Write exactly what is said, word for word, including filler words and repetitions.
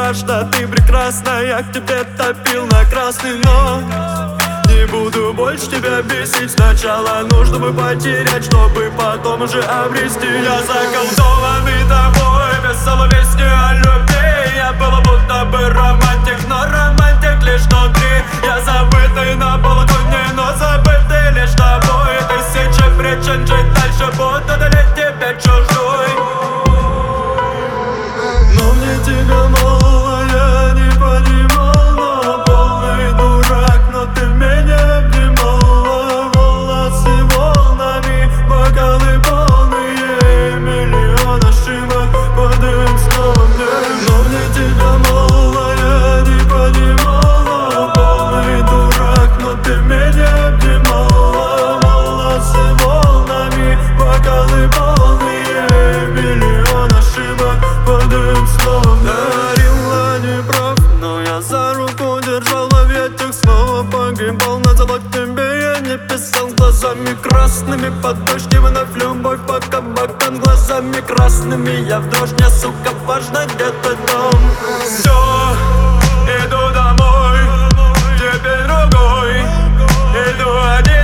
страшно, ты прекрасна. Я к тебе топил на красный, но не буду больше тебя бесить. Сначала нужно бы потерять, чтобы потом уже обрести. Я заколдованный тобой, писала песни о любви. Я был будто бы романтик, но романтик лишь внутри. Я забытый на балконе, но забытый лишь тобой. Тысячи причин жить дальше, будто далить тебя чужой. Но мне тебя мало, я не понимал, но полный дурак. Но ты меня обнимала, волосы волнами, бокалы полные, миллион ошибок под им словами. Но мне тебя мало, я не понимал, но полный дурак. Но ты меня обнимала, волосы волнами, бокалы полные, миллион ошибок под им словами. Дарила не прав, но я за руку держал, в объятиях снова погибал. Назад тебе я не писал глазами красными, под дождь и вновь любовь по кабакам. Глазами красными я в дрожь, мне, сука, важно, где ты дом. Все, иду домой, теперь другой, иду один.